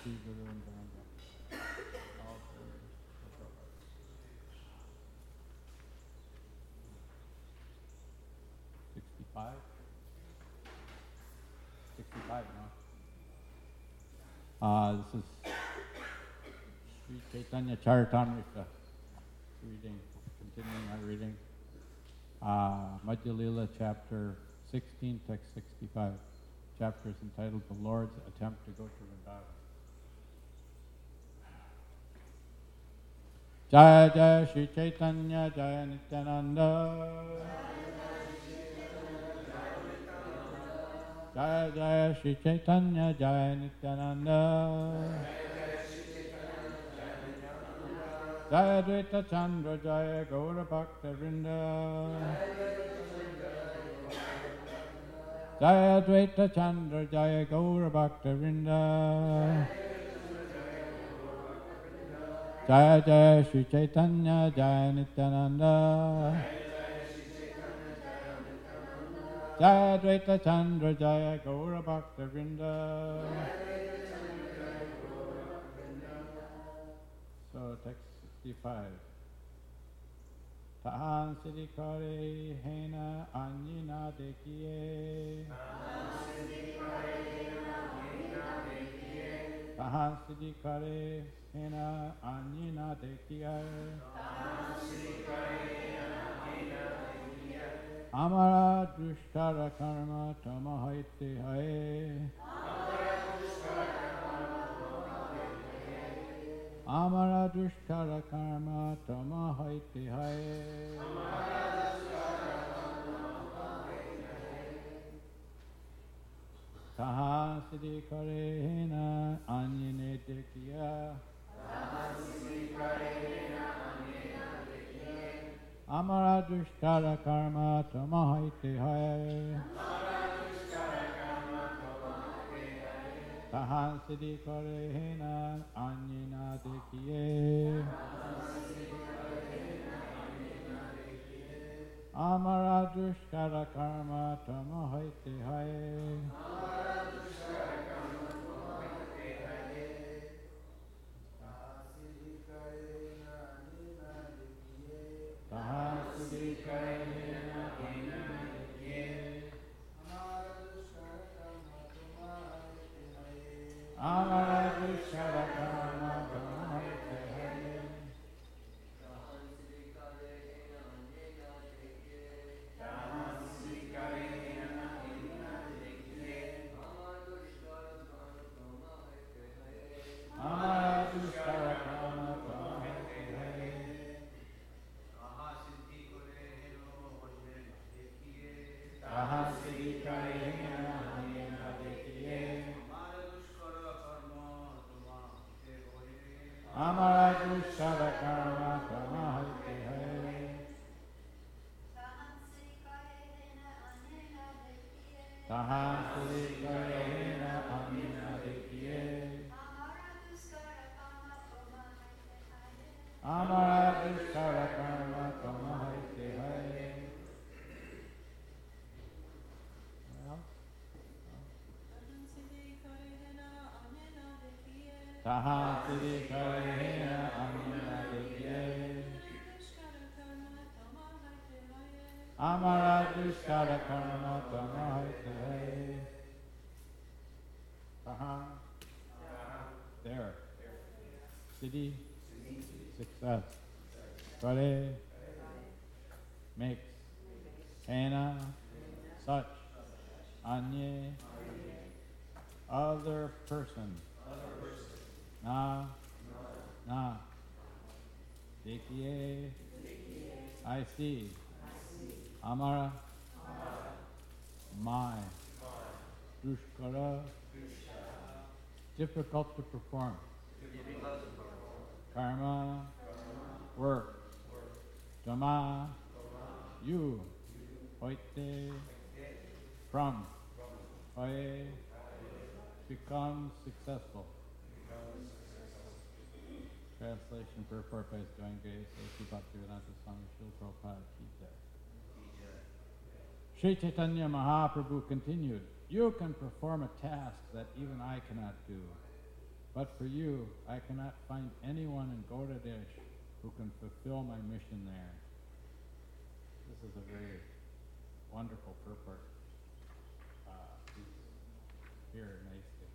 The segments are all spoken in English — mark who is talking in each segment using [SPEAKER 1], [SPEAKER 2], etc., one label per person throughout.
[SPEAKER 1] Sri Guru Nityananda. All praise. 65? 65, no? This is Sri Chaitanya Charitamrita reading, continuing our reading. Madhya Lila, chapter 16, text 65. Chapter is entitled The Lord's Attempt to Go to Vrindavan. Jaya Jaya Shri Chaitanya Jaya Nityananda. Jaya Jaya Shri Chaitanya Jaya Nityananda. Jaya Dvaita Chandra Jaya Gaura Bhakta Vrinda. Jaya Dvaita Chandra Jaya Gaura Bhakta Vrinda. Jaya Jaya Shri Chaitanya Jaya Nityananda. Jaya Dvaita Chandra Jaya Gaura Bhakta Vrinda. So text 65. Tahan Siddhi Kare Hena Anyina Dekiye. Tahan Siddhi Kare Hena Anyina Dekiye. Amara Dushtara Karma Tamahaite Haye. Amara Dushtara Karma Tamahaite Haye. Taha Siddhi Kare Hena Anyine Dekiya. Amara Dushtara Karma Tamahaite Haye. Tahan Siddhi Kare Hena Anyina Dekiye. Amara Dushtara Karma Tamahaite Haye. Tahan Siddhi Kare Hena Anyina Dekiye. Amara Dushtara Karma Tamahaite Haye. Amara Dushtara Karma Tamahaite Haye. Tahan Siddhi Kare Hena Anyina Dekiye. Amara Dushtara Karma Tamahaite Haye. Tahan Siddhi Kare Hena Anyina Dekiye. Amara Dushtara Karma Tamahaite Haye. Well, Tahan Siddhi Kare Hena Anyina Dekiye. Amara Dushtara Karma Tamahaite Haye. Tahan. There. Siddhi. Success. Kare. Makes. Hena. Such. Anye. Other person. Na. Na. Dekiye. I see. Amara. My. Dushkara. Difficult to perform. Karma. Work. Dhamma. You. Hoite. From. Hoye. Become successful. Translation purport by His Divine Grace, A.C. Bhaktivedanta Swami Srila Prabhupada Ki Jai. Sri Chaitanya Mahaprabhu continued, you can perform a task that even I cannot do. But for you, I cannot find anyone in Godadesh who can fulfill my mission there. This is a very wonderful purport. Here nicely.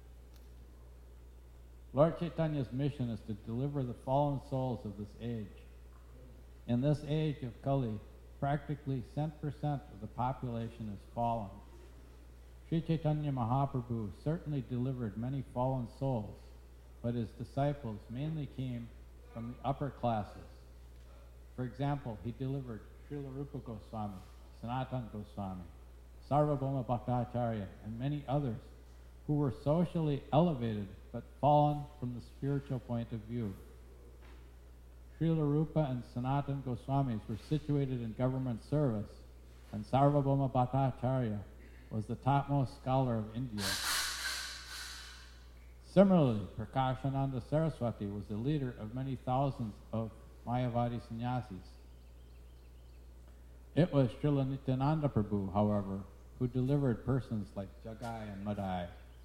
[SPEAKER 1] Lord Chaitanya's mission is to deliver the fallen souls of this age. In this age of Kali, practically 10% of the population is fallen. Sri Chaitanya Mahaprabhu certainly delivered many fallen souls, but his disciples mainly came from the upper classes. For example, he delivered Srila Rupa Goswami, Sanatana Goswami, Sarvabhauma Bhattacharya, and many others who were socially elevated but fallen from the spiritual point of view. Srila Rupa and Sanatana Goswamis were situated in government service, and Sarvabhauma Bhattacharya was the topmost scholar of India. Similarly, Prakashananda Saraswati was the leader of many thousands of Mayavadi sannyasis. It was Srila Nityananda Prabhu, however, who delivered persons like Jagai and Madai.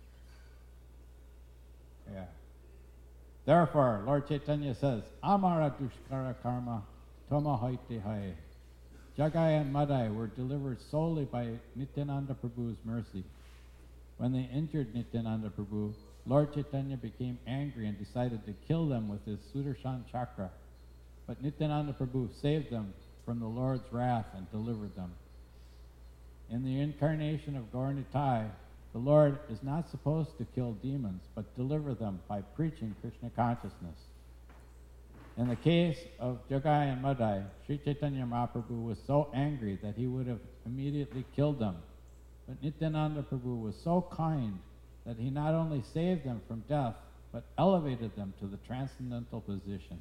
[SPEAKER 1] Therefore, Lord Chaitanya says, Amara Dushkara Karma Toma Haite Hai. Jagai and Madai were delivered solely by Nityananda Prabhu's mercy. When they injured Nityananda Prabhu, Lord Chaitanya became angry and decided to kill them with his Sudarshan Chakra. But Nityananda Prabhu saved them from the Lord's wrath and delivered them. In the incarnation of Gaur Nitai, the Lord is not supposed to kill demons, but deliver them by preaching Krishna consciousness. In the case of Jagai and Madai, Sri Chaitanya Mahaprabhu was so angry that he would have immediately killed them. But Nityananda Prabhu was so kind that he not only saved them from death, but elevated them to the transcendental position.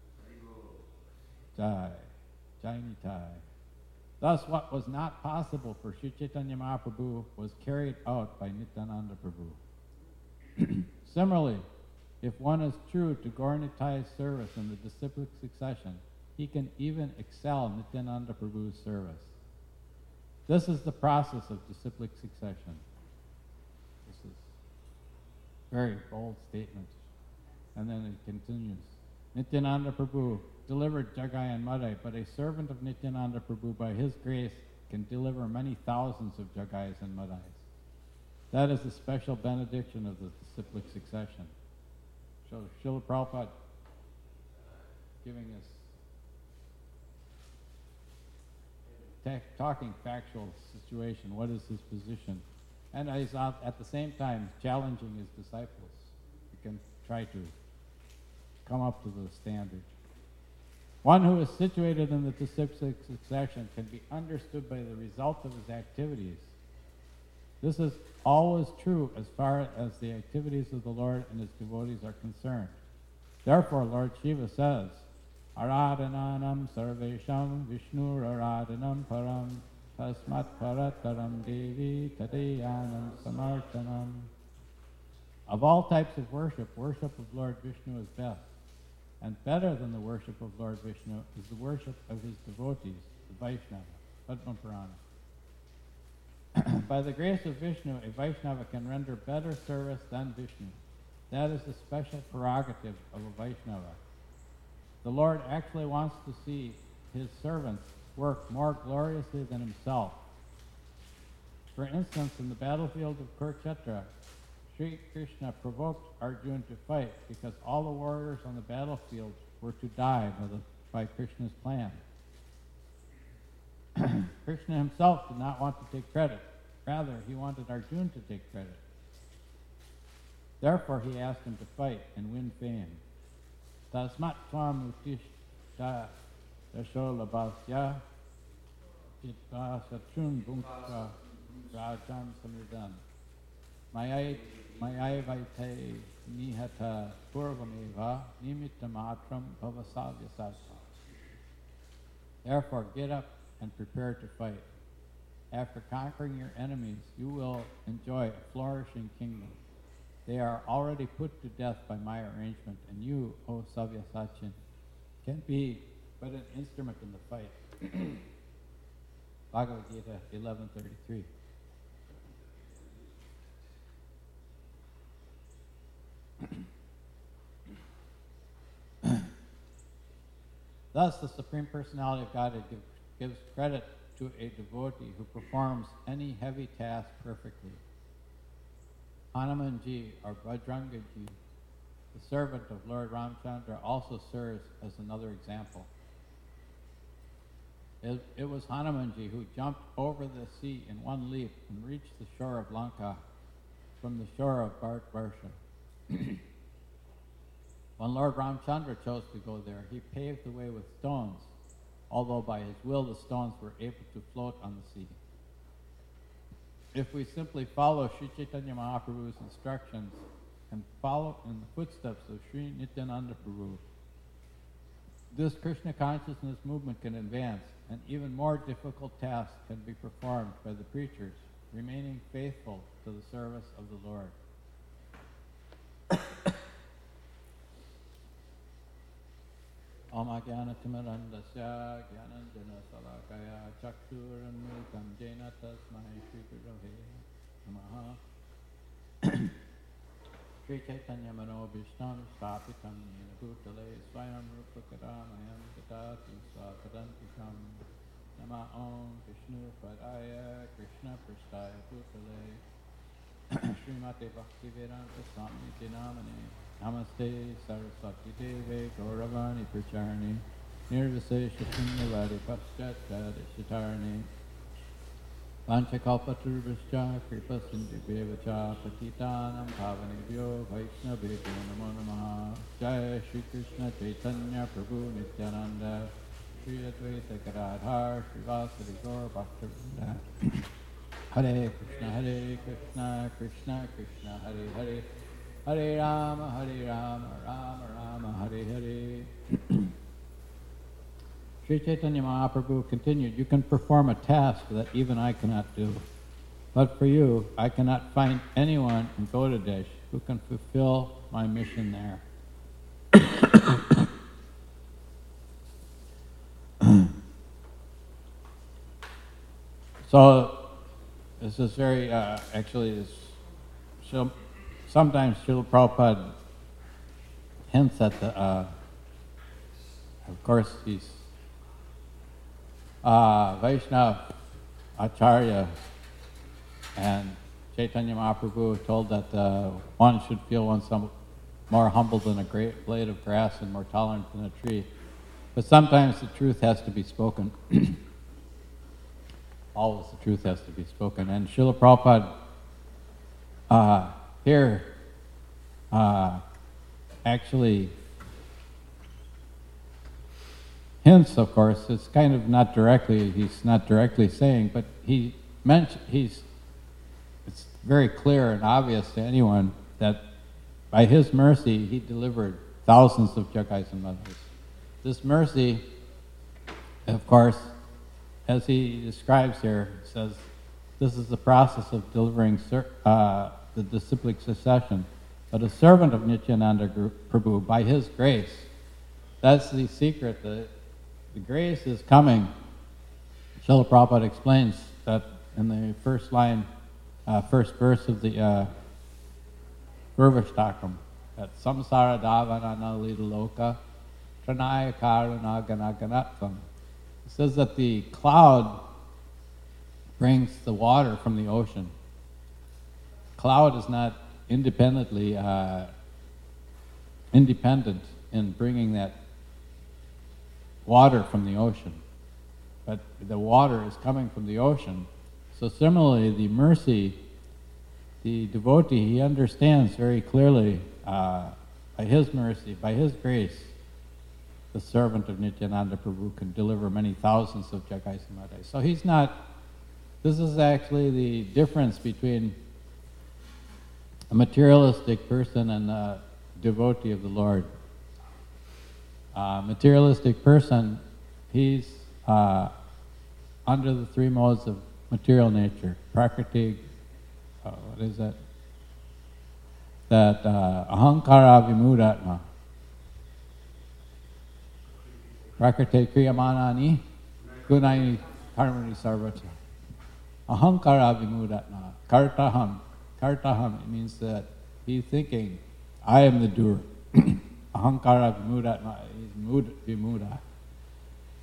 [SPEAKER 1] Jai, Jai Nitai. Thus, what was not possible for Sri Chaitanya Mahaprabhu was carried out by Nityananda Prabhu. Similarly, if one is true to Gaur Nitai's service in the disciplic succession, he can even excel Nityananda Prabhu's service. This is the process of disciplic succession. This is a very bold statement. And then it continues. Nityananda Prabhu delivered Jagai and Madai, but a servant of Nityananda Prabhu, by his grace, can deliver many thousands of Jagais and Madais. That is the special benediction of the disciplic succession. So Srila Prabhupada giving us talking factual situation, what is his position, and he's at the same time challenging his disciples. You can try to come up to the standard. One who is situated in the disciplic succession can be understood by the result of his activities. This is always true as far as the activities of the Lord and his devotees are concerned. Therefore, Lord Shiva says, Aradhananam sarvesham Vishnu aradhanam param tasmat parataram devi tadayanam samartanam. Of all types of worship, worship of Lord Vishnu is best. And better than the worship of Lord Vishnu is the worship of his devotees, the Vaishnava, Padma Purana. By the grace of Vishnu, a Vaishnava can render better service than Vishnu. That is the special prerogative of a Vaishnava. The Lord actually wants to see his servants work more gloriously than himself. For instance, in the battlefield of Kurukshetra, Sri Krishna provoked Arjuna to fight because all the warriors on the battlefield were to die by Krishna's plan. Krishna himself did not want to take credit. Rather, he wanted Arjuna to take credit. Therefore, he asked him to fight and win fame. Tasmat tvam utishta dasholabhasya chitta satrun bhunkta rajam samridan. Mayai vaite nihata purvameva nimittamatram bhavasavyasasa. Therefore, get up and prepare to fight. After conquering your enemies, you will enjoy a flourishing kingdom. They are already put to death by my arrangement, and you, O Savyasachin, can be but an instrument in the fight. Bhagavad Gita 11:33. Thus, the Supreme Personality of Godhead gives credit to a devotee who performs any heavy task perfectly. Hanumanji or Bajrangaji, the servant of Lord Ramchandra, also serves as another example. It was Hanumanji who jumped over the sea in one leap and reached the shore of Lanka from the shore of Bharatvarsha. When Lord Ramchandra chose to go there, he paved the way with stones, although by his will the stones were able to float on the sea. If we simply follow Sri Chaitanya Mahaprabhu's instructions and follow in the footsteps of Sri Nityananda Prabhu, this Krishna consciousness movement can advance, and even more difficult tasks can be performed by the preachers, remaining faithful to the service of the Lord. Om Ajnana Timirandasya Jnananjana Salakaya Chakshuranmilitam Jena Tasmai Shri Gurave Namaha. Sri Chaitanya Manobhishtam Stapitam Nina Bhutale Swayam Rupakaramayam Tatati Swatadantikam Nama Om Vishnu Padaya Krishna Prasthaya Bhutale Srimate Bhaktivedanta Swami Dinamane Namaste Saraswati Deve Gauravani Pracharni Nirvisesha Punyavadi Paschat Shitarni Panchakalpaturvascha Kripa Sindhubevacha Patitanam Pavanebhyo Vaishnavebhyo Namo Namaha Jaya Shri Krishna Chaitanya Prabhu Nityananda Shri Advaita Gadadhar Srivasadi Gaur Bhaktivinoda Hare Krishna Krishna Krishna Hare Hare Hare Rama Rama Rama Hare Hare. Sri Chaitanya Mahaprabhu continued, you can perform a task that even I cannot do. But for you, I cannot find anyone in Godadesh who can fulfill my mission there. So, this is very, sometimes Srila Prabhupada hints at the, of course, he's Vaishnava Acharya, and Chaitanya Mahaprabhu told that one should feel oneself more humble than a great blade of grass and more tolerant than a tree. But sometimes the truth has to be spoken. Always the truth has to be spoken. And Srila Prabhupada here actually hints, of course, it's kind of not directly, he's not directly saying, but it's very clear and obvious to anyone that by his mercy he delivered thousands of Jagais and Madhus. This mercy, of course, as he describes here, says this is the process of delivering the disciplic succession. But a servant of Nityananda Prabhu, by his grace, that's the secret. The grace is coming. Srila Prabhupada explains that in the first verse of the Purvashtakam, that samsara davana lita loka tranaya karuna ganaganatam. It says that the cloud brings the water from the ocean. Cloud is not independent in bringing that water from the ocean, but the water is coming from the ocean. So similarly, the mercy, the devotee, he understands very clearly by his mercy, by his grace, the servant of Nityananda Prabhu can deliver many thousands of Jagais and Madhais. So he's not, this is actually the difference between a materialistic person and a devotee of the Lord. Materialistic person, he's under the three modes of material nature. Prakriti, what is that? That ahankara vimudatma. Prakriti kriyamanani gunai karmani sarvata. Ahankara vimudatma. Kartaham. Kartaham, it means that he's thinking, I am the doer. Ahankara vimudatma is vimuda.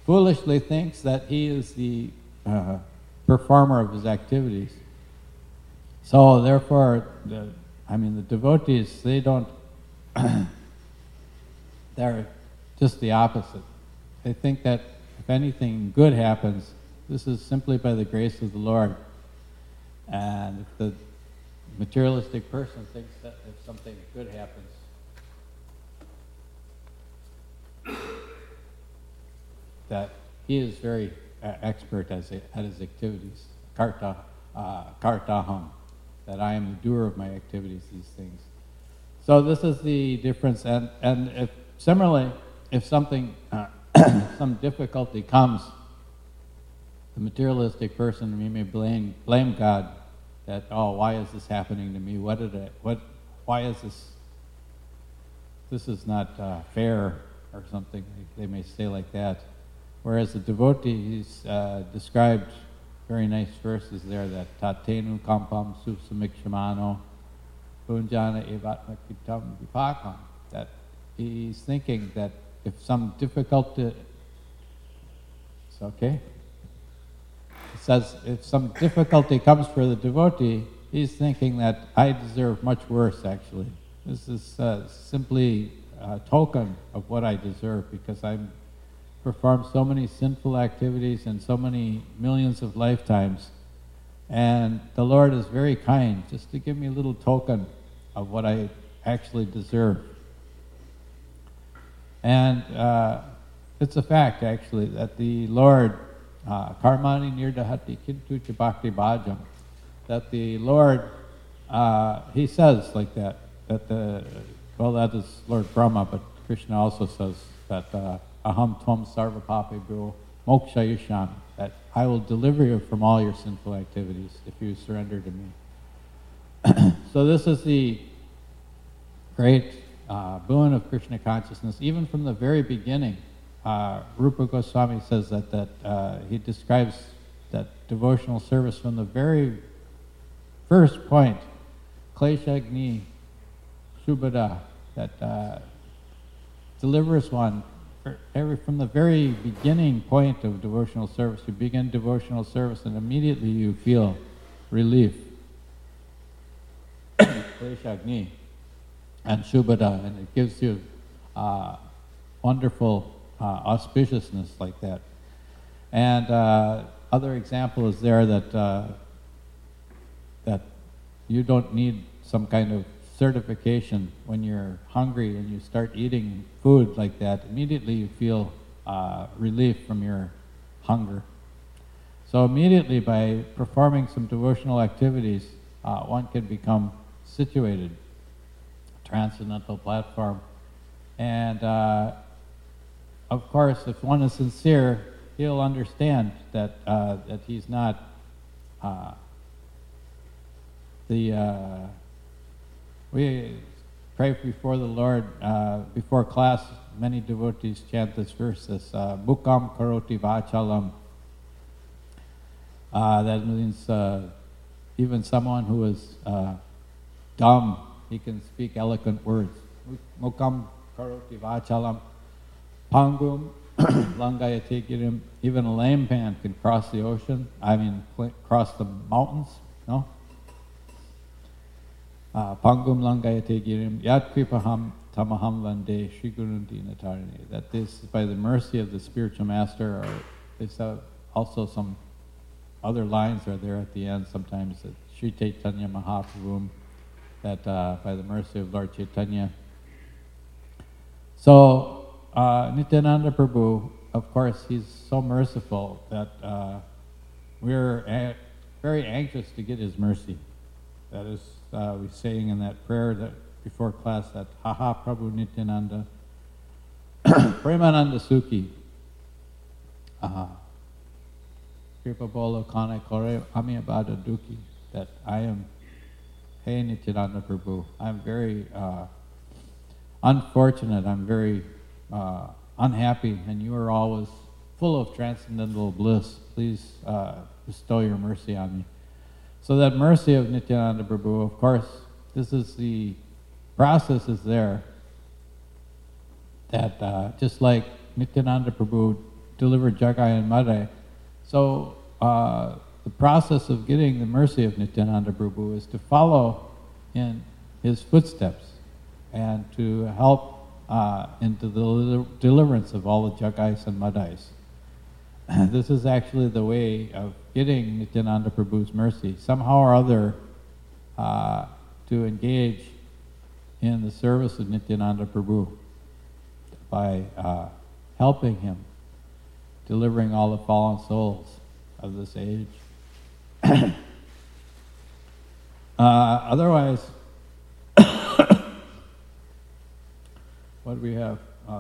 [SPEAKER 1] foolishly thinks that he is the performer of his activities. So therefore, the devotees, they don't, they're just the opposite. They think that if anything good happens, this is simply by the grace of the Lord. And if the materialistic person thinks that if something good happens, that he is very expert at his activities, kartaham, that I am the doer of my activities, these things. So this is the difference, and if similarly, if something, some difficulty comes, the materialistic person may blame God that, oh, why is this happening to me? Why is this? This is not fair, or something. They may say like that. Whereas the devotee, he's described very nice verses there, that tatenu kampam supsamikshamano punjana evatmakitam vipakam, that he's thinking that if some difficulty, it's okay? It says if some difficulty comes for the devotee, he's thinking that I deserve much worse, actually. This is simply a token of what I deserve, because I'm performed so many sinful activities in so many millions of lifetimes, and the Lord is very kind just to give me a little token of what I actually deserve. And it's a fact, actually, that the Lord, karmani nirdahati kintu cha bhakti bhajam, that the Lord, he says like that that is Lord Brahma, but Krishna also says that aham tvam sarva papebhyo mokshayishyami, that I will deliver you from all your sinful activities if you surrender to me. So this is the great boon of Krishna consciousness. Even from the very beginning, Rupa Goswami says that he describes that devotional service from the very first point, kleshagni subhada, that delivers one from the very beginning point of devotional service. You begin devotional service and immediately you feel relief. Kleshagni and Shubhada, and it gives you wonderful auspiciousness like that. And other example is there that that you don't need some kind of certification when you're hungry and you start eating food like that. Immediately you feel relief from your hunger. So immediately by performing some devotional activities, one can become situated, transcendental platform. And of course, if one is sincere, he'll understand that that he's not we pray before the Lord, before class, many devotees chant this verse, this mukam karoti vachalam. That means even someone who is dumb, he can speak eloquent words. Mukam karoti vachalam. Pangum langayate girim. Even a lame man can cross the ocean, cross the mountains, no? Pangum langayate girim yat kripaham tamaham vande Sri Gurunti Natarine. That this, by the mercy of the spiritual master, or there's also some other lines are there at the end sometimes, that Sri Chaitanya Mahaprabhu, that by the mercy of Lord Chaitanya. So Nityananda Prabhu, of course, he's so merciful that we're very anxious to get his mercy. That is, we saying in that prayer that before class, that Haha Prabhu Nityananda Premananda Sukhi Kripa Bolo Kane Kore Amiyabada Duki, that I am, hey Nityananda Prabhu, I'm very unfortunate, I'm very unhappy, and you are always full of transcendental bliss. Please bestow your mercy on me. So that mercy of Nityananda Prabhu, of course, this is the process is there, that just like Nityananda Prabhu deliver Jagai and Madai. So the process of getting the mercy of Nityananda Prabhu is to follow in his footsteps and to help into the deliverance of all the Jagais and Madais. This is actually the way of getting Nityananda Prabhu's mercy, somehow or other, to engage in the service of Nityananda Prabhu by helping him, delivering all the fallen souls of this age. Otherwise, what do we have?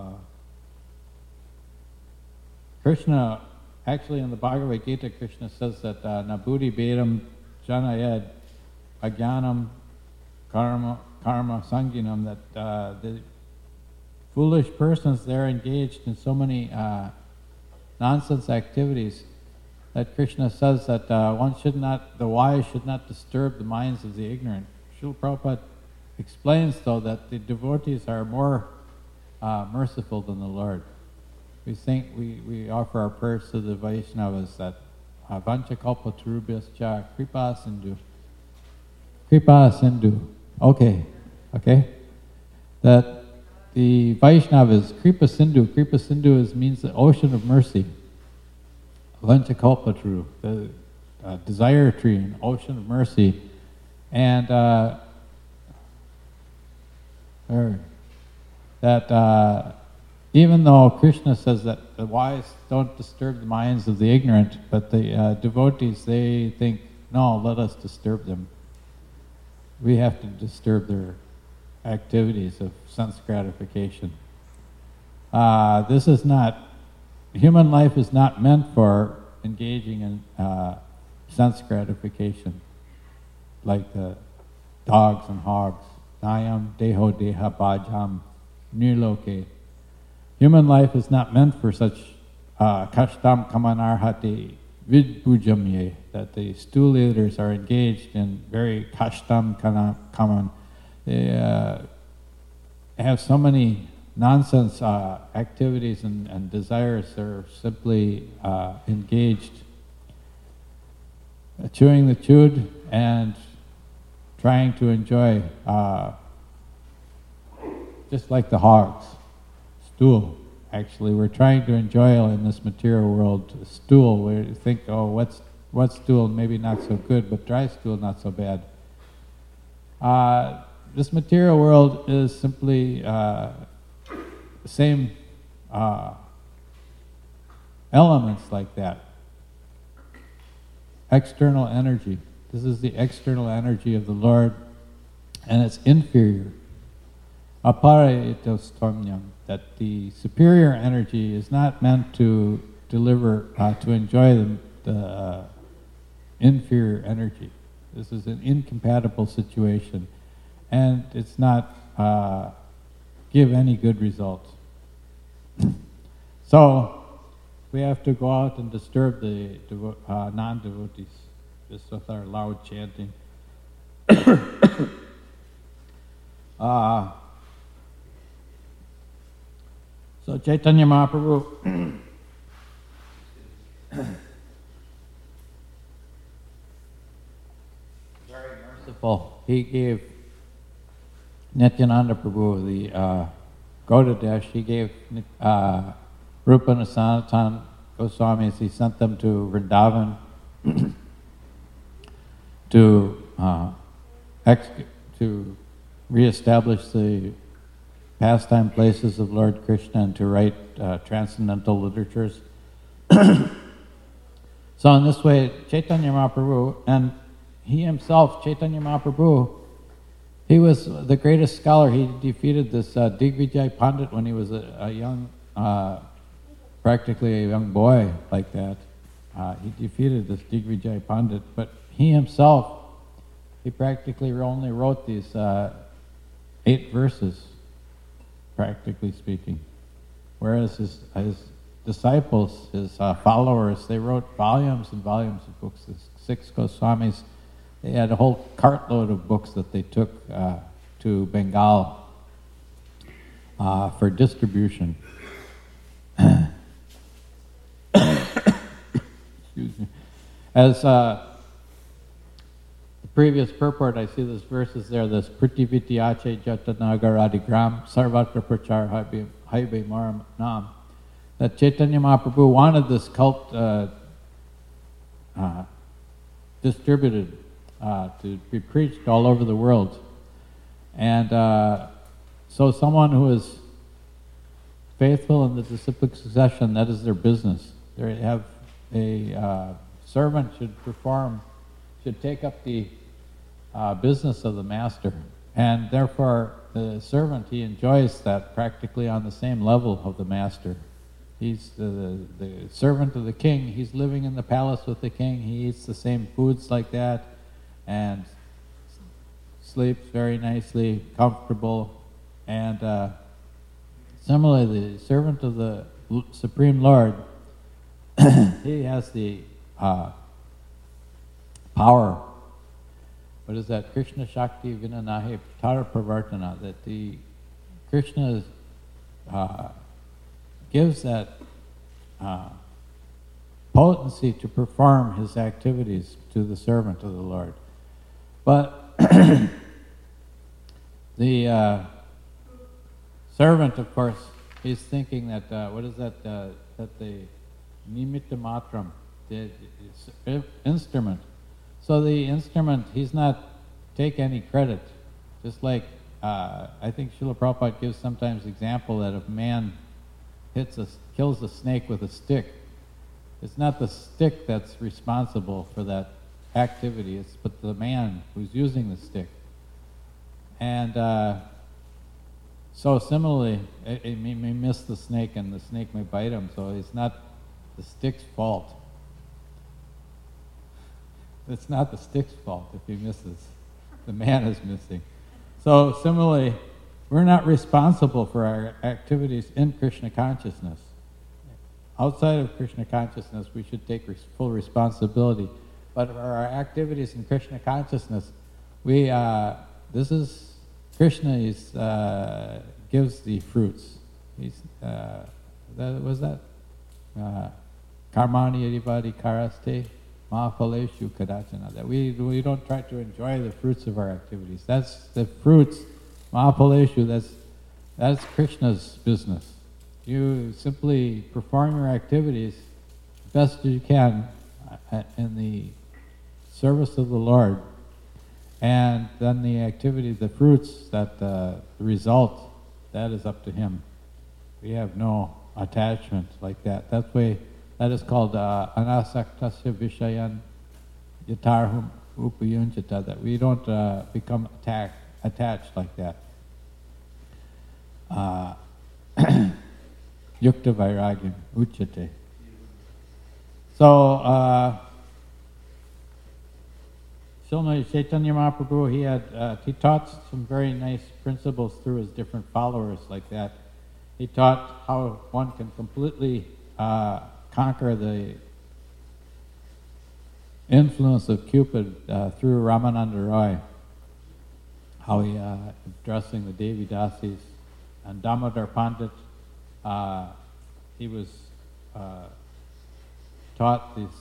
[SPEAKER 1] Krishna, actually in the Bhagavad Gita, Krishna says that Nabudhi Bedam Janayad Agyanam Karma Sanginam, that the foolish persons, they're engaged in so many nonsense activities that Krishna says that the wise should not disturb the minds of the ignorant. Srila Prabhupada explains, though, that the devotees are more merciful than the Lord. We think we offer our prayers to the Vaishnavas that Vanchakalpa Tarubhyascha Kripa Sindhu. Kripa Sindhu. Okay. That the Vaishnavas, Kripa Sindhu means the ocean of mercy. Vanchakalpatru, the desire tree, an ocean of mercy. And that even though Krishna says that the wise don't disturb the minds of the ignorant, but the devotees, they think, no, let us disturb them. We have to disturb their activities of sense gratification. Human life is not meant for engaging in sense gratification, like the dogs and hogs. Nayam deho deha bhajam niloke. Human life is not meant for such kashtam kamanarhati vidbhujamye, that the stool eaters are engaged in very kashtam kaman. They have so many nonsense activities and desires. They're simply engaged, chewing the chewed and trying to enjoy, just like the hogs, stool. Actually, we're trying to enjoy in this material world stool. We think, oh, what's stool? Maybe not so good, but dry stool not so bad. This material world is simply the same elements like that. External energy. This is the external energy of the Lord, and it's inferior. Aparayitostomyam, that the superior energy is not meant to deliver, to enjoy the inferior energy. This is an incompatible situation, and it's not give any good results. So we have to go out and disturb the non-devotees, just with our loud chanting. So Chaitanya Mahaprabhu very merciful. He gave Nityananda Prabhu the Gaudadesh. He gave Rupa and Sanatan Goswamis. He sent them to Vrindavan to reestablish the pastime places of Lord Krishna and to write transcendental literatures. So in this way, Chaitanya Mahaprabhu, and he himself, Chaitanya Mahaprabhu, he was the greatest scholar. He defeated this Digvijay Pandit when he was a young, practically a young boy like that. He defeated this Digvijay Pandit, but he himself, he practically only wrote these 8 verses, practically speaking. Whereas his disciples, his followers, they wrote volumes and volumes of books. The 6 Goswamis, they had a whole cartload of books that they took to Bengal for distribution. excuse me. As the previous purport, I see this verse is there, this Prativityache Jatanagaradigram Sarvatra Prachar Haibe Maram Nam. That Chaitanya Mahaprabhu wanted this cult distributed to be preached all over the world. And so someone who is faithful in the disciplic succession, that is their business. They have a servant should take up the business of the master. And therefore, the servant, he enjoys that practically on the same level of the master. He's the servant of the king. He's living in the palace with the king. He eats the same foods like that and sleeps very nicely, comfortable. And similarly, the servant of the Supreme Lord, he has the power. What is that? Krishna Shakti Vinanahe Tara Pravartana. That the Krishna gives that potency to perform his activities to the servant of the Lord. But the servant, of course, he's thinking that, what is that, that the nimitta matram, the instrument. So the instrument, he's not take any credit. Just like, I think Srila Prabhupada gives sometimes example that if a man kills a snake with a stick, it's not the stick that's responsible for that activity, but the man who's using the stick. And so similarly, he may miss the snake and the snake may bite him, so it's not the stick's fault. It's not the stick's fault if he misses. The man is missing. So similarly, we're not responsible for our activities in Krishna consciousness. Outside of Krishna consciousness, we should take full responsibility. But for our activities in Krishna consciousness, this is Krishna gives the fruits. Karmani adivadi karaste mahaphaleshu kadachana. That we don't try to enjoy the fruits of our activities. That's the fruits, mahaphaleshu, that's Krishna's business. You simply perform your activities best as you can in the service of the Lord, and then the activity, the fruits, the result, that is up to Him. We have no attachment like that. That is called anasaktasya vishayan yatarhum upayunjata, that we don't become attached like that. Yukta vairagyam uchate. So, similarly, Chaitanya Mahaprabhu, he taught some very nice principles through his different followers like that. He taught how one can completely conquer the influence of Cupid through Ramananda Roy. How he, addressing the Devi Dasis, and Damodar Pandit, he was taught this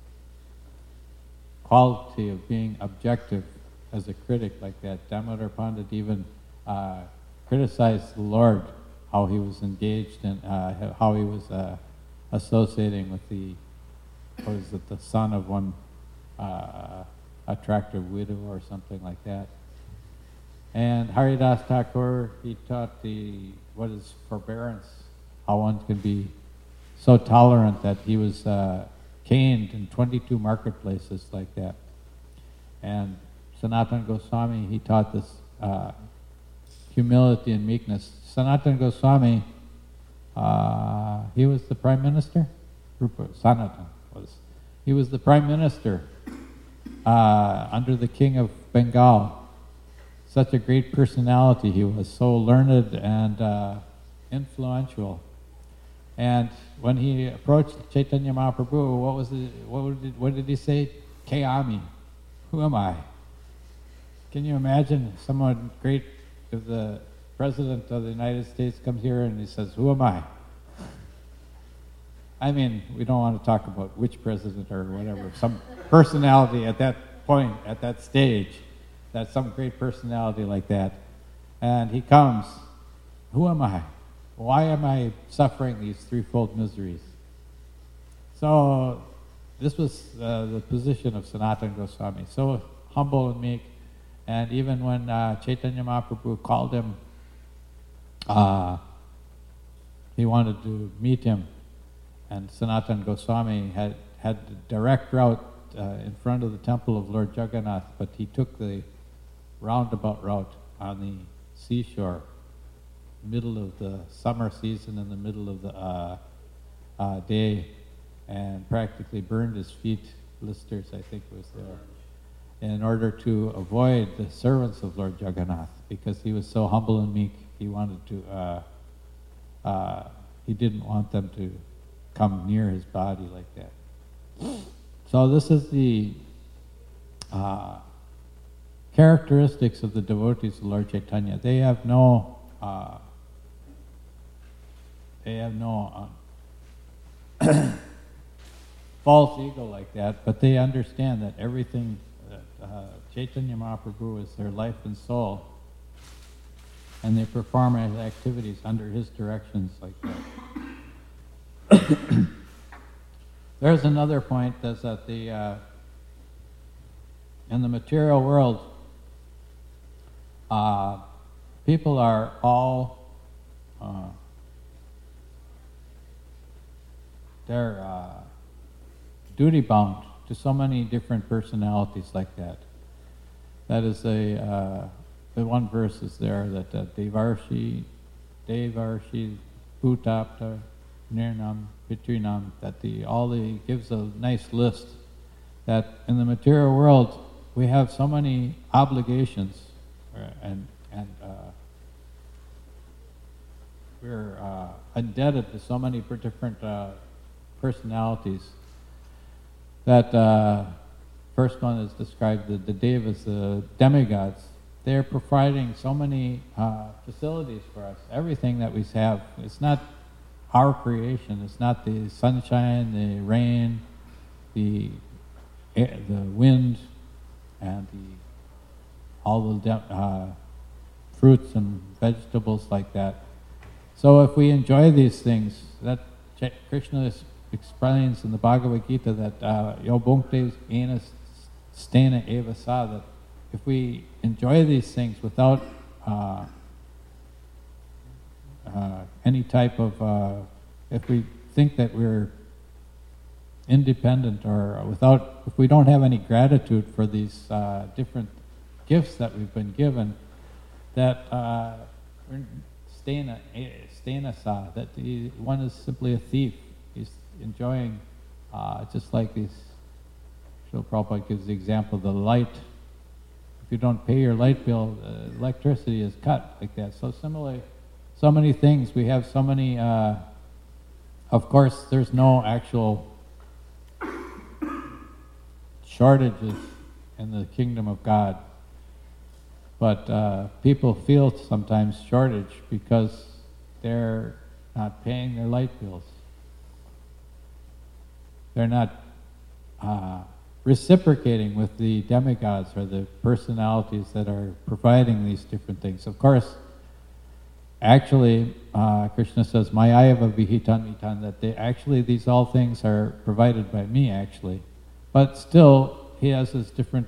[SPEAKER 1] quality of being objective as a critic like that. Damodar Pandit even criticized the Lord, how he was engaged and how he was associating with the son of one attractive widow or something like that. And Haridas Thakur, he taught what is forbearance, how one can be so tolerant that he was caned in 22 marketplaces like that. And Sanatana Goswami, he taught this humility and meekness. Sanatana Goswami, he was the prime minister. Sanatana was. He was the prime minister under the king of Bengal. Such a great personality he was, so learned and influential. And when he approached Chaitanya Mahaprabhu, what did he say? Kayami, who am I? Can you imagine someone great, if the President of the United States comes here and he says, who am I? I mean, we don't want to talk about which president or whatever, some personality at that point, at that stage, that some great personality like that. And he comes, who am I? Why am I suffering these threefold miseries? So this was the position of Sanatana Goswami, so humble and meek. And even when Chaitanya Mahaprabhu called him, he wanted to meet him, and Sanatana Goswami had the direct route in front of the temple of Lord Jagannath, but he took the roundabout route on the seashore, middle of the summer season, in the middle of the day, and practically burned his feet, blisters I think was there, in order to avoid the servants of Lord Jagannath, because he was so humble and meek. He wanted to, he didn't want them to come near his body like that. So this is the characteristics of the devotees of Lord Chaitanya. They have no false ego like that, but they understand that everything that Chaitanya Mahaprabhu is their life and soul, and they perform his activities under his directions like that. There's another point, that's that in the material world, people are all they're duty bound to so many different personalities like that. That is the one verse is there that Devarshi, Bhutapta, Nirnam, Pitrinam, that gives a nice list that in the material world we have so many obligations, and we're indebted to so many different personalities. That first one is described, the devas, the demigods. They're providing so many facilities for us. Everything that we have, it's not our creation. It's not the sunshine, the rain, the wind, and all the fruits and vegetables like that. So if we enjoy these things, that Krishna explains in the Bhagavad Gita that Yo bhunkte ena stena eva sa, that if we enjoy these things without any type of, if we think that we're independent, or if we don't have any gratitude for these different gifts that we've been given, that stena sa, that one is simply a thief. He's enjoying, just like these, Srila Prabhupada gives the example of the light. If you don't pay your light bill, electricity is cut like that. So similarly, so many things, we have so many, of course there's no actual shortages in the kingdom of God, but people feel sometimes shortage because they're not paying their light bills. They're not reciprocating with the demigods or the personalities that are providing these different things. Of course, actually, Krishna says, Mayayava vihitan mitan, that these all things are provided by me, actually. But still, he has his different,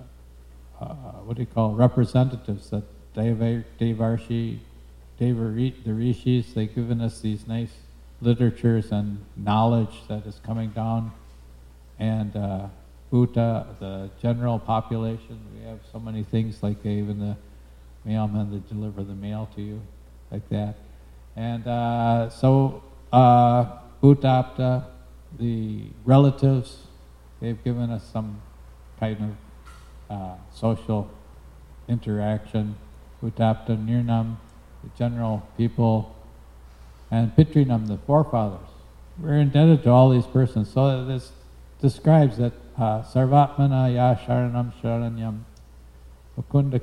[SPEAKER 1] representatives, that Devarshi, the rishis, they've given us these nice literatures and knowledge that is coming down, and Bhuta, the general population. We have so many things, like even the mailmen that deliver the mail to you, like that. And Bhutapta, the relatives, they've given us some kind of social interaction. Bhutapta, Nirnam, the general people, and Pitrinam, the forefathers. We're indebted to all these persons. So this describes that Sarvatmana ya sharanam sharanyam Mukunda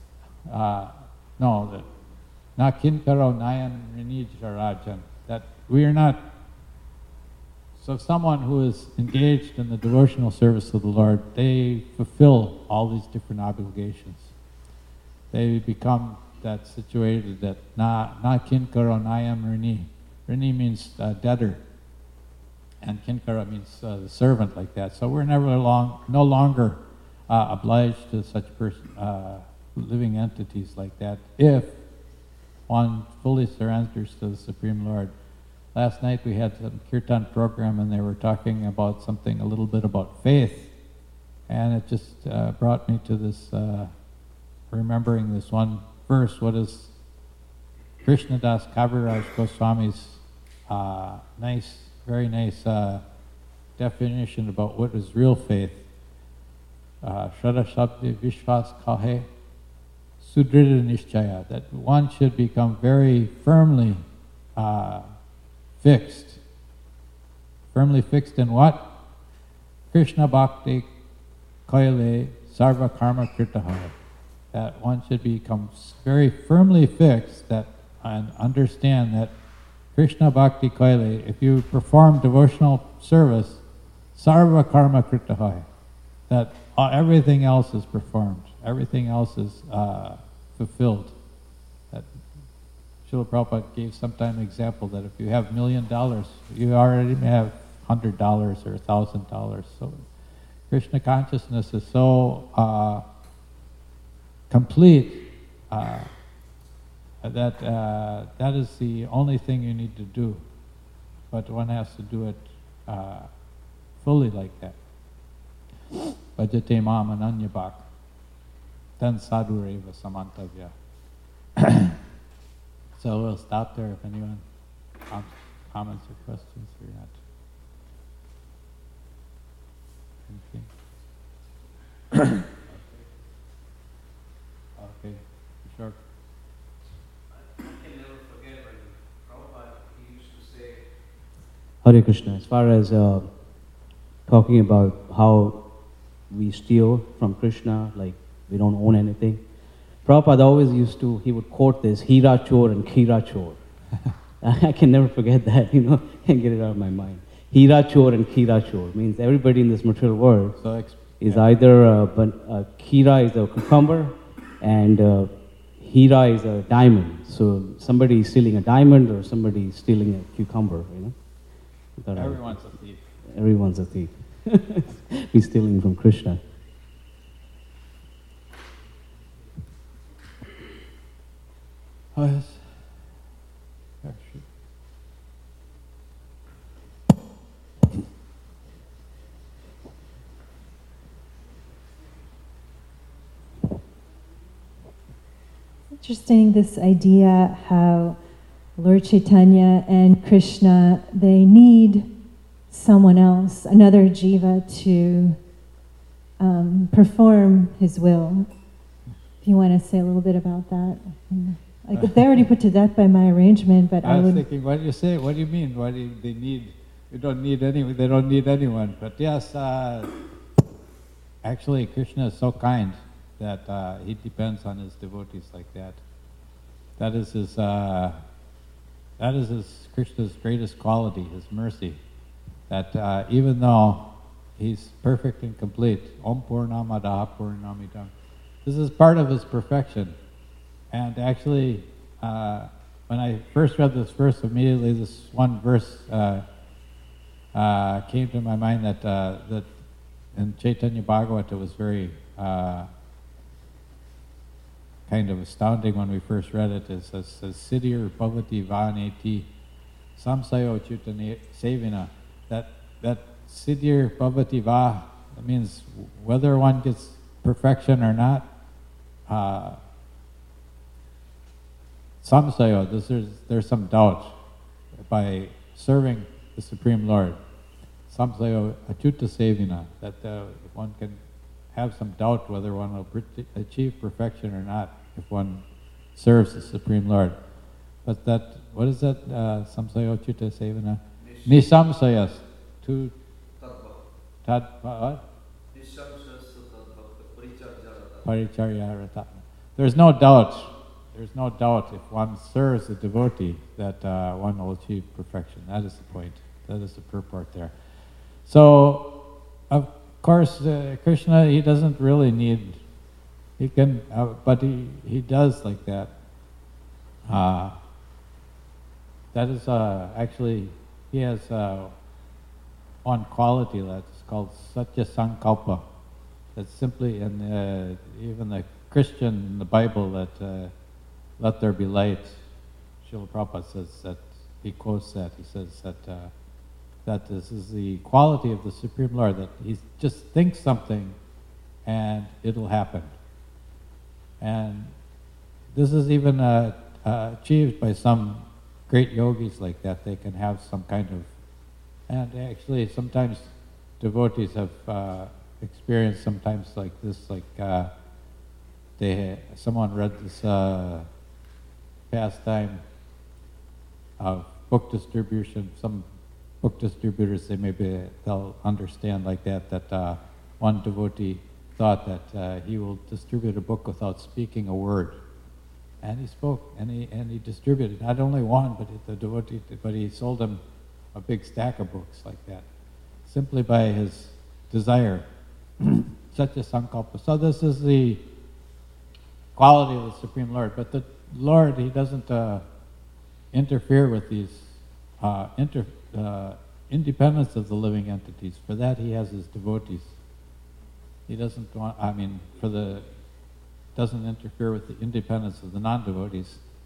[SPEAKER 1] that na kinkaro nayan rinijarajan, that we are not So someone who is engaged in the devotional service of the Lord, they fulfill all these different obligations. They become that situated that na kinkaro nayam rini. Rini means debtor, and kinkara means the servant, like that. So we're no longer obliged to such living entities like that if one fully surrenders to the Supreme Lord. Last night we had some kirtan program and they were talking about something a little bit about faith, and it just brought me to this, remembering this one verse. What is Krishnadas Kaviraj Goswami's very nice definition about what is real faith. Shraddha Shabdi Vishwas Kahe Sudrida Nishchaya, that one should become very firmly fixed. Firmly fixed in what? Krishna Bhakti Kaile Sarva Karma Kritaha. That one should become very firmly fixed and understand that Krishna Bhakti Kaile, if you perform devotional service, Sarva Karma Kritaha, that everything else is performed, everything else is fulfilled. That Srila Prabhupada gave sometime an example that if you have $1 million, you already have $100 or $1,000. So Krishna consciousness is so complete that is the only thing you need to do, but one has to do it fully like that. Bhajate mam ananyabhak, then sadhureva samantavya. So we'll stop there if anyone comments or questions or not. Anything? Okay, sure.
[SPEAKER 2] I can never forget when Prabhupada, he used to say,
[SPEAKER 3] Hare Krishna, as far as talking about how we steal from Krishna, like we don't own anything, Prabhupada always he would quote this, Hira Chor and Kira Chor. I can never forget that, can't get it out of my mind. Hira Chor and Kira Chor means everybody in this material world is either, Kira is a cucumber and Hira is a diamond. So somebody is stealing a diamond or somebody is stealing a cucumber,
[SPEAKER 1] Everyone's a thief.
[SPEAKER 3] Everyone's a thief. We're stealing from Krishna.
[SPEAKER 1] Oh, yes. Yeah, sure.
[SPEAKER 4] Interesting, this idea how Lord Chaitanya and Krishna, they need someone else, another jiva, to perform his will. If you want to say a little bit about that. They already put to death by my arrangement, but
[SPEAKER 1] I was thinking, what do you say? What do you mean? What do they need? You don't need anyone. They don't need anyone. But yes, actually, Krishna is so kind that he depends on his devotees like that. That is his Krishna's greatest quality, his mercy. That even though he's perfect and complete, Om Purnamada Purnamidam, this is part of his perfection. And actually, when I first read this verse, immediately this one verse came to my mind that in Chaitanya Bhagavata was very kind of astounding when we first read it. It says, Siddhir Bhavati Vaneti Samsayo Chutane Sevina. That Siddhir Bhavati Va, that means whether one gets perfection or not, Samsayo, there's some doubt by serving the Supreme Lord. Samsayo Achuta Sevina, that one can have some doubt whether one will achieve perfection or not if one serves the Supreme Lord. But that, what is that? Samsayo Achuta Sevina? Nisamsayas. Paricharyarata. There's no doubt if one serves a devotee that one will achieve perfection. That is the point. That is the purport there. So, of course, Krishna, he doesn't really need, he can, but he does like that. That is actually, he has one quality that's called Satya Sankalpa. That's simply, in even the Christian in the Bible, that let there be light. Srila Prabhupada says that, he quotes that, he says that this is the quality of the Supreme Lord, that he just thinks something and it'll happen. And this is even achieved by some great yogis like that. They can have some kind of, and actually sometimes devotees have experienced sometimes like this, like someone read this pastime of book distribution. Some book distributors, they'll understand like that one devotee thought that he will distribute a book without speaking a word. And he spoke, and he distributed not only one, but he sold them a big stack of books like that, simply by his desire. Such a sankalpa. So this is the quality of the Supreme Lord. But the Lord, he doesn't interfere with these independence of the living entities. For that, he has his devotees. He doesn't want, doesn't interfere with the independence of the non-devotees.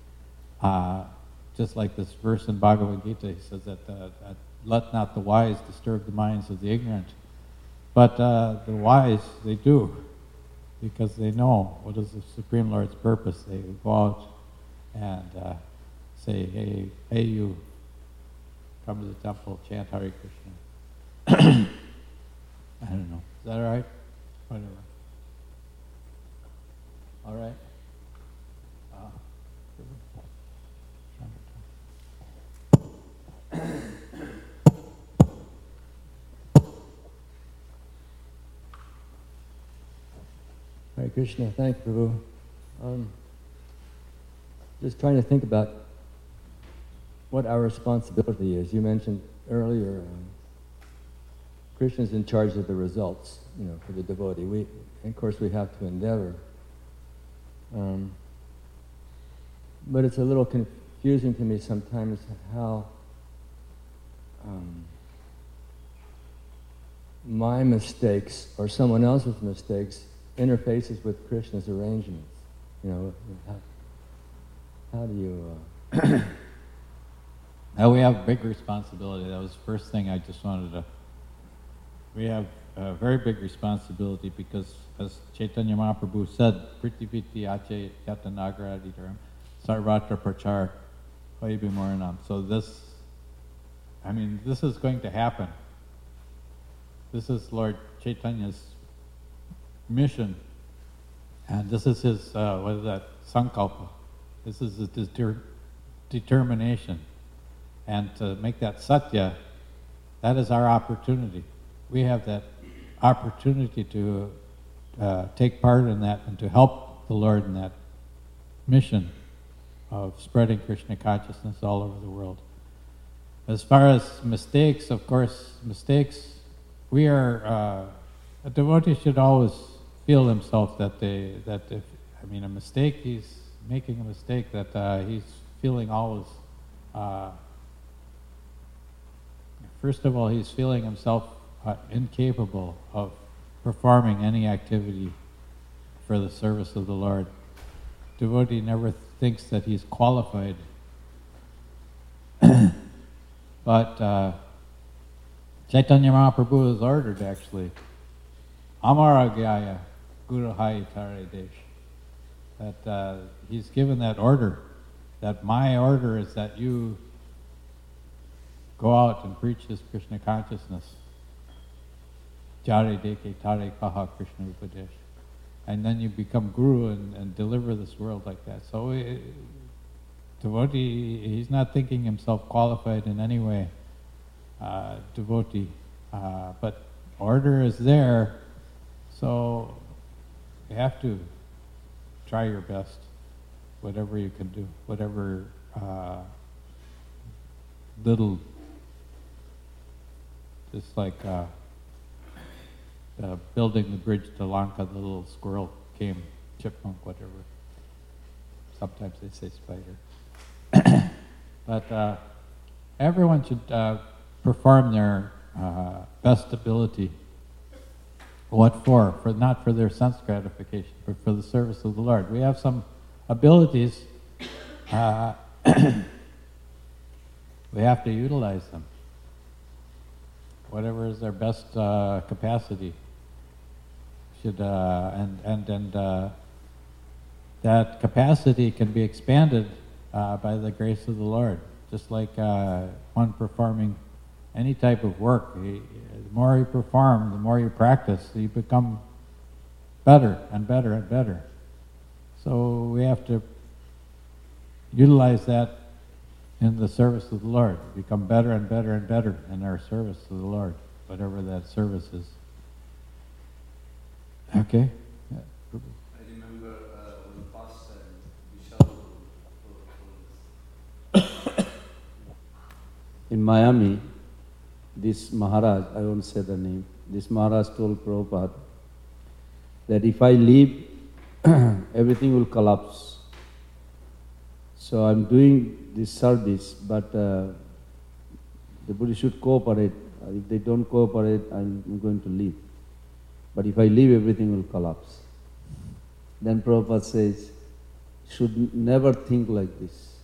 [SPEAKER 1] Just like this verse in Bhagavad Gita, he says that let not the wise disturb the minds of the ignorant. But the wise, they do, because they know what is the Supreme Lord's purpose. They go out and say, hey, you, come to the temple, chant Hare Krishna. I don't know. Is that all right? Whatever. All right?
[SPEAKER 5] Hare Krishna, thank you, Prabhu. Just trying to think about what our responsibility is. You mentioned earlier, Krishna's in charge of the results, for the devotee. Of course, we have to endeavor. But it's a little confusing to me sometimes how my mistakes or someone else's mistakes interfaces with Krishna's arrangements. How do you...
[SPEAKER 1] Now we have big responsibility. That was the first thing I just wanted to... We have a very big responsibility because, as Chaitanya Mahaprabhu said, Pritiviti Ache Yatanagaraditaram Sarvatra Prachar Vaibhimoranam. So this is going to happen. This is Lord Chaitanya's mission. And this is his, sankalpa. This is his determination. And to make that satya, that is our opportunity. We have that opportunity to take part in that and to help the Lord in that mission of spreading Krishna consciousness all over the world. As far as mistakes, of course, we are, a devotee should always feel himself that a mistake, he's making a mistake, that he's feeling always, first of all, he's feeling himself incapable of performing any activity for the service of the Lord. Devotee never thinks that he's qualified. But Chaitanya Mahaprabhu has ordered, actually, Amaragaya Guru Hai Tare Desh, that he's given that order, that my order is that you go out and preach this Krishna consciousness. Jare Deke Tare Kaha Krishna Upadesh. And then you become guru and deliver this world like that. So devotee, he's not thinking himself qualified in any way, devotee. But order is there, so you have to try your best, whatever you can do, whatever little Just like building the bridge to Lanka, the little squirrel came, chipmunk, whatever. Sometimes they say spider. But everyone should perform their best ability. What for? Not for their sense gratification, but for the service of the Lord. We have some abilities. We have to utilize them. Whatever is their best capacity should, that capacity can be expanded by the grace of the Lord. Just like one performing any type of work, the more you perform, the more you practice, you become better and better and better. So we have to utilize that in the service of the Lord, become better and better and better in our service to the Lord, whatever that service is. Okay? Yeah.
[SPEAKER 2] I remember when Pastor and Vishal
[SPEAKER 6] In Miami, this Maharaj, I won't say the name, this Maharaj told Prabhupada that if I leave, everything will collapse. So I'm doing this service, but the Buddha should cooperate. If they don't cooperate, I'm going to leave. But if I leave, everything will collapse. Then Prabhupada says, should never think like this.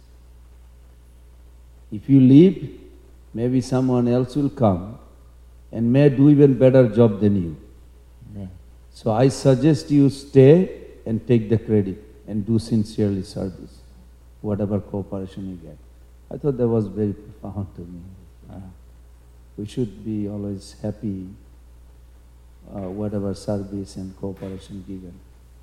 [SPEAKER 6] If you leave, maybe someone else will come and may do even better job than you.
[SPEAKER 1] Yeah.
[SPEAKER 6] So I suggest you stay and take the credit and do sincerely service, whatever cooperation you get. I thought that was very profound to me. We should be always happy whatever service and cooperation given.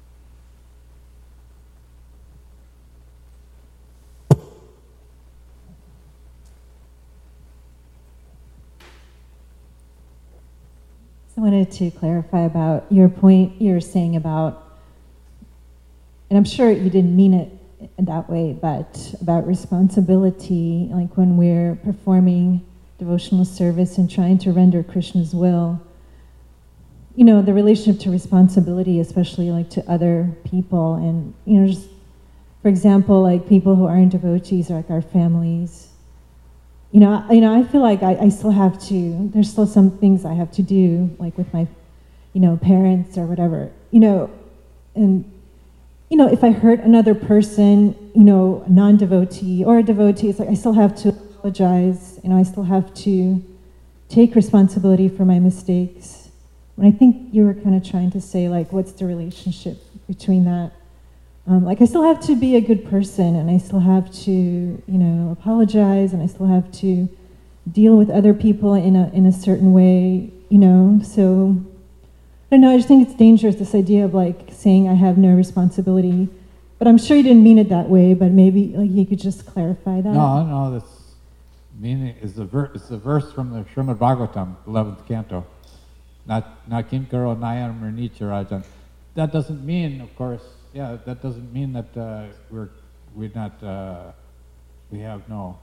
[SPEAKER 4] I wanted to clarify about your point you're saying about, and I'm sure you didn't mean it in that way, but about responsibility, like when we're performing devotional service and trying to render Krishna's will, you know, the relationship to responsibility, especially like to other people, and, you know, just, for example, like people who aren't devotees, like our families. You know, I feel like I still have to, there's still some things I have to do, like with my, you know, parents or whatever, you know, and, you know, if I hurt another person, you know, a non-devotee or a devotee, it's like I still have to apologize, you know, I still have to take responsibility for my mistakes. And I think you were kind of trying to say, like, what's the relationship between that? Like, I still have to be a good person, and I still have to, you know, apologize, and I still have to deal with other people in a certain way, you know. So, I don't know, I just think it's dangerous, this idea of, like, saying I have no responsibility. But I'm sure you didn't mean it that way, but maybe, like, you could just clarify that.
[SPEAKER 1] No, that's meaning is it's a verse from the Srimad Bhagavatam, 11th canto. Not kinkaro nayam mrnicha rajan. That doesn't mean, of course, yeah, that doesn't mean that we have no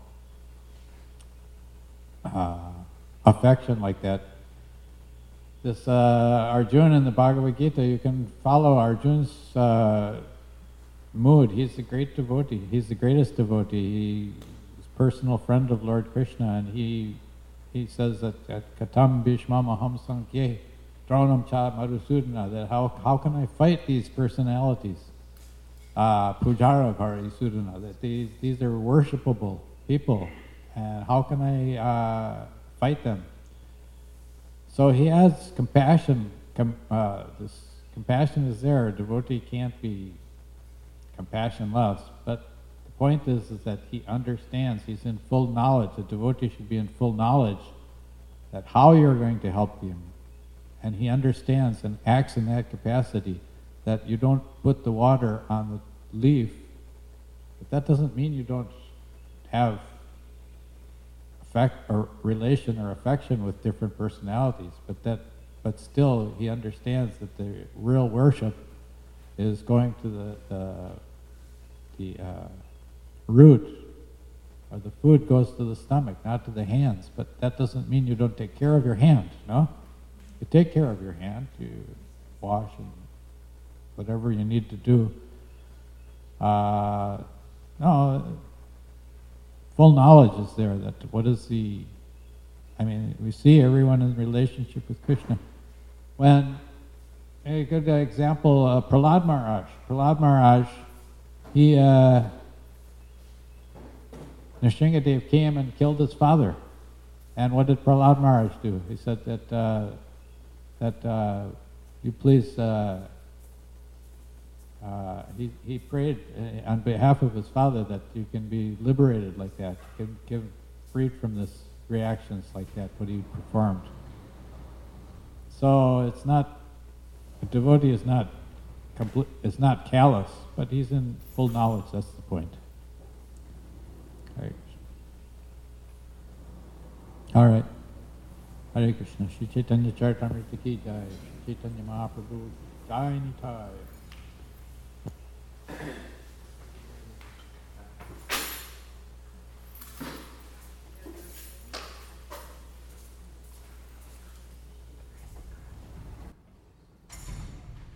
[SPEAKER 1] affection like that. This Arjuna in the Bhagavad Gita, you can follow Arjuna's mood. He's a great devotee. He's the greatest devotee. He's a personal friend of Lord Krishna, and he says that at Katam Bhishmam Aham Sankhye Dronam Cha Madhusudana, that how can I fight these personalities? Pujara Varisudana, that these are worshipable people, and how can I fight them? So he has compassion. This compassion is there. A devotee can't be compassionless, but the point is that he understands. He's in full knowledge. A devotee should be in full knowledge that how you're going to help him. And he understands and acts in that capacity, that you don't put the water on the leaf, but that doesn't mean you don't have affect or relation or affection with different personalities, but still he understands that the real worship is going to the root or the food goes to the stomach, not to the hands. But that doesn't mean you don't take care of your hand, no? You take care of your hand, you wash and whatever you need to do. No, full knowledge is there that what is the, I mean, we see everyone in relationship with Krishna. When, a good example, Prahlad Maharaj. Prahlad Maharaj, he, Nrsingadev came and killed his father. And what did Prahlad Maharaj do? He said that you please, he prayed on behalf of his father that you can be liberated like that, you can get freed from this reactions like that, what he performed. So it's not, a devotee is not complete, is not callous, but he's in full knowledge, that's the point. Hare Krishna. All right. Hare Krishna. Shri Chaitanya Charitamrita ki jai. Shri Chaitanya Mahaprabhu Jai Nitai.